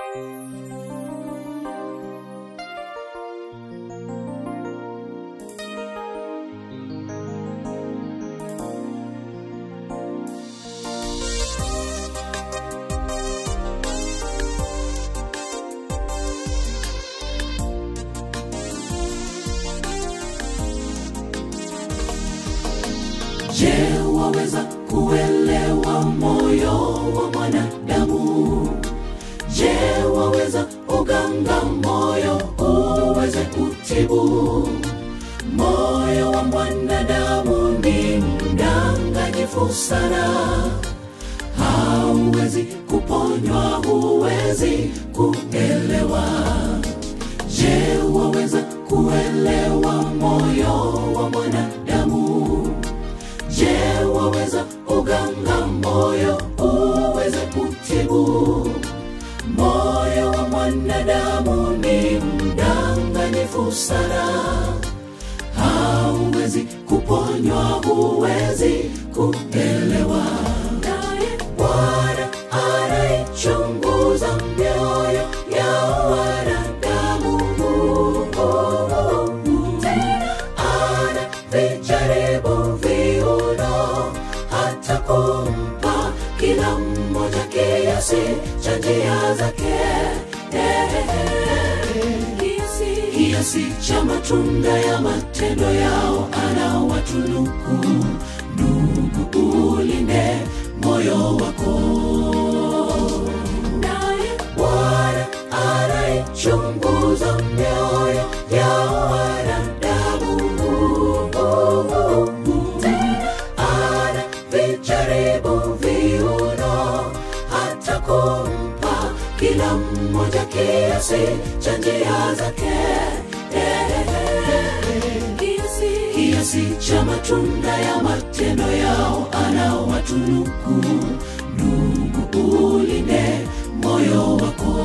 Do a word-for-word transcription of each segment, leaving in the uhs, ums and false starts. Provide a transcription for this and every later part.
Je, waweza kuelewa moyo wa mwanadamu? Je, waweza uganga moyo uweze kutibu? Moyo wa mwanadamu ni mdanganyifu sana, hauwezi kuponywa, huwezi kuelewa. Je, waweza kuelewa moyo wa mwanadamu? Je, waweza uganga moyo uweze kutibu? Moyo wa mwanadamu ni mdanganyifu sana, hauwezi kuponywa, huwezi kuelewa. Bwana anaichunguza mioyo ya wanadamu, anavijaribu viuno, hata kumpa kila mmoja kiasi cha njia zake, kiasi cha matunda ya matendo yao anawatunuku. Ndugu, ulinde moyo wako, naye Bwana anaichunguza mioyo ya wanadamu, anavijaribu viuno, hata kumpa kila mmoja kiasi cha njia zake, kiasi cha matunda ya matendo yao anawatunuku. Ndugu, ulinde moyo wako.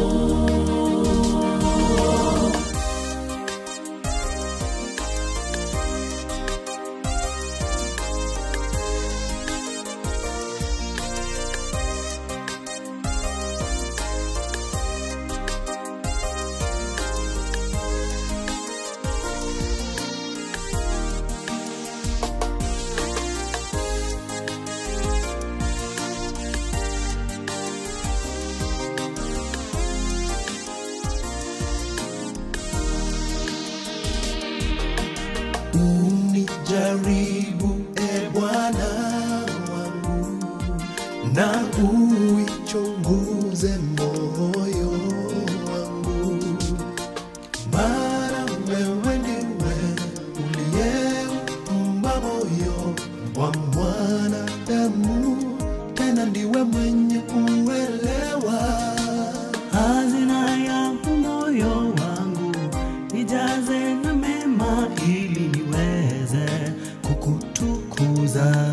Unijaribu e Bwana wangu, na uichunguze moyo wangu, maana wewe ndiwe uliyeumba moyo wa mwanadamu, tena ndiwe mwenye kuelewa. Hazina ya moyo wangu nijaze na mema, ili niweze kukutukuza.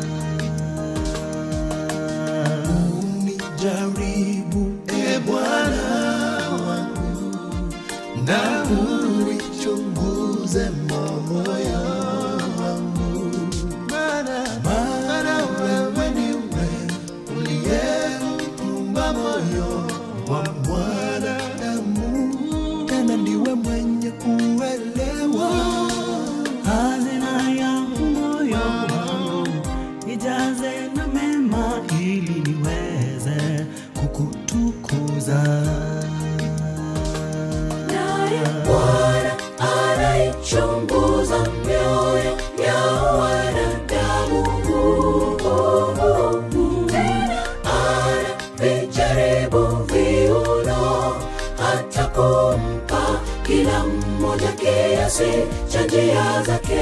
Unijaribu e Bwana wangu, na uichunguze moyo wangu, maana wewe ndiwe uliyeumba moyo wa mwanadamu, tena ndiwe mwenye kuelewa. Hazina ya moyo wangu nijaze na mema, ili niweze kukutukuza. Naye Bwana anaichunguza mioyo ya wanadamu, anavijaribu viuno, hata kumpa kila mmoja kiasi cha njia zake,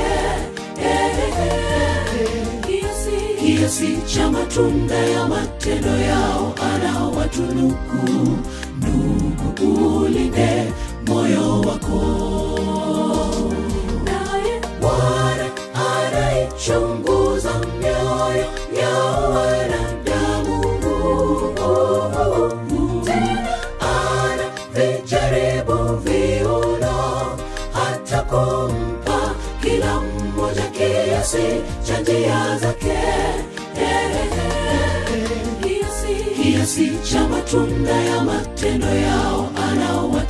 kiasi cha matunda ya matendo yao anawatunuku. Ndugu, ulinde moyo wako, naye Bwana anaichunguza mioyo ya wanadamu, anavijaribu viuno, hata kumpa kila mmoja kiasi cha njia zake, kiasi cha matunda ya matendo yao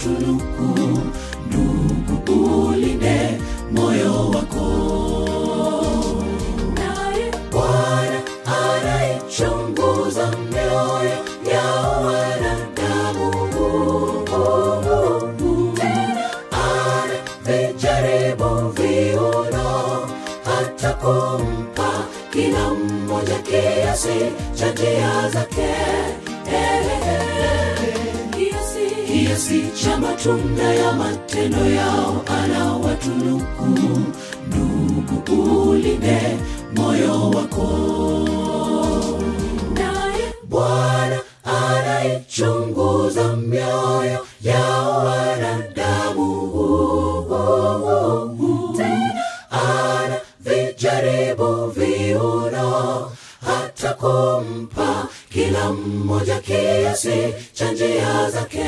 anawatunuku. Ndugu, ulinde moyo wako, naye Bwana anaichunguza mioyo ya wanadamu. Anavijaribu viuno, hata kumpa kila mmoja kiasi cha njia zake. Kiasi cha matunda ya matendo yao anawatunuku. Ndugu, ulinde moyo wako, naye Bwana anaichunguza mioyo ya wanadamu. Anavijaribu viuno, hata kumpa kila mmoja kiasi cha njia zake.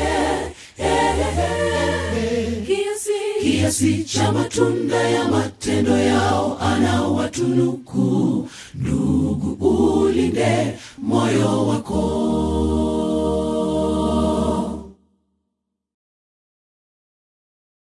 Kiasi, kiasi cha matunda ya matendo yao anawatunuku. Ndugu, ulinde moyo wako.